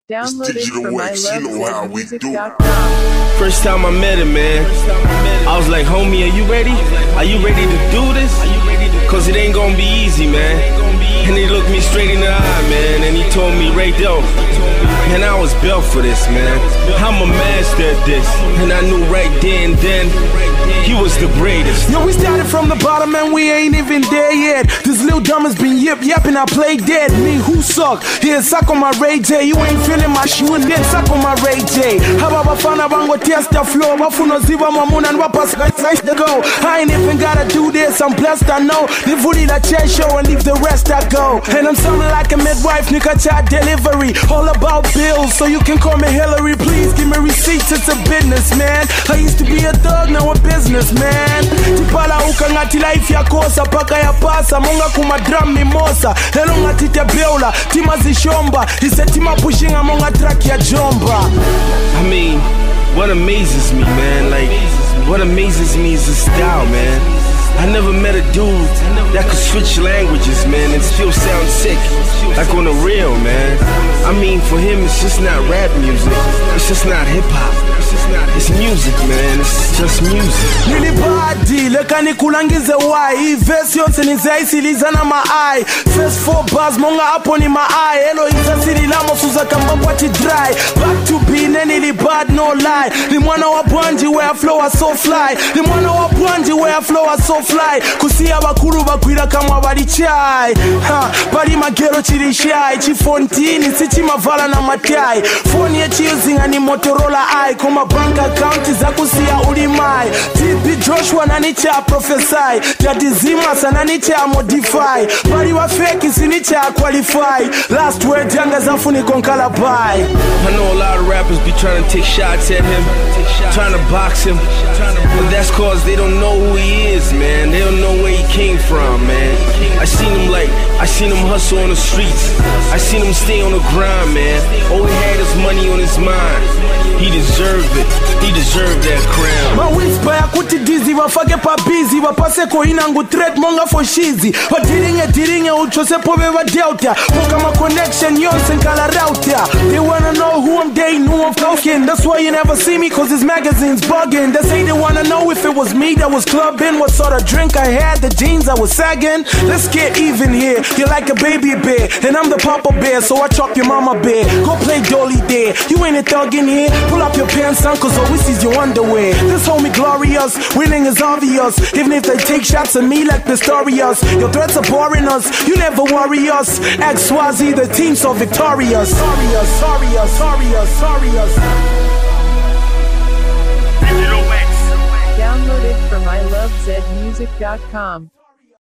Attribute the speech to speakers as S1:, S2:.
S1: Download it from ilovezmusic.com.
S2: First time I met him, man, I was like, homie, are you ready? Are you ready to do this? Cause it ain't gonna be easy, man. And he looked me straight in the eye, man, and he told me, right there, man, I was built for this, man. I'm a master at this. And I knew right then, he was the greatest.
S3: Yo, we started from the bottom and we ain't even there yet. This little dumb has been yapping, I play dead. Me, who suck? Yeah, suck on my Ray J. You ain't feeling my shoe and then suck on my Ray J. Hababa fana bango test the floor. Wafuno ziva mamuna and wapas to go. I ain't even gotta do this, I'm blessed, I know. Live fully the chair show and leave the rest I go. And I'm sounding like a midwife, nigga child delivery. All about bills, so you can call me Hillary. Please give me receipts, it's a business, man. I used to be a thug, now a businessman. Tipala uka ngati life ya kosa, paka ya pasa. Monga kuma drum mimosa. Hello ngati te beula, tima zishomba. Ise tima pushing amonga track ya jomba.
S2: I mean, what amazes me, man, like, what amazes me is his style, man. I never met a dude that could switch languages, man, and still sound sick, like on the real, man. I mean, for him, it's just not rap music. It's just not hip-hop. It's music, man. It's just music.
S3: Nilibadi, leka nikulangize why. Hii verse yonse nizaisiliza na ma-eye. First 4 bars, monga hapo ni ma-eye. Elo izasili lamo suza kambambwati dry. Back to be, nilibad, no lie. Ni mwana wa bwanji where flow are so fly. Ni mwana wa bwanji where flow are so fly. Kusia bakuru bakwira kama bali chai. Bali magero chiri shy. Chifontini, sichi mavala na matai. Phone ye chiuzinga ni Motorola I. Kuma bank account za kusia ulimai. TP Joshua nanicha prophesy. Jadizima sananicha modify. Bali wa fake sinicha qualify. Last word janga zafuni konkala bye.
S2: I know a lot of rappers be trying to take shots at him, trying to box him, but that's cause they don't know who he is, man. They don't know where he came from, man. I seen him hustle on the streets. I seen him stay on the grind, man. All he had is money on his mind. He deserved it. He deserved that crown.
S3: Ma whisper ya kuti dizzy, wafake pa busy, wapase ko inangu threat monga for shizi. Diringe uchose pobe wa delta. Poka ma connection yonse nkala router. They wanna know who I'm dating, who I'm fucking. That's why you never see me, cause his magazine's bugging. They say they wanna know if it was me that was clubbing, what sort of drink I had, the jeans I was sagging. Let's get even here. You're like a baby bear, and I'm the papa bear, so I chop your mama bear. Go play dolly there. You ain't a thug in here. Pull up your pants, son, cause all we see is your underwear. This homie glorious, winning is obvious. Even if they take shots at me like Pistorius. Your threats are boring us, you never worry us. XYZ, the team so victorious. Sorry us.
S1: Download it from ilovezmusic.com.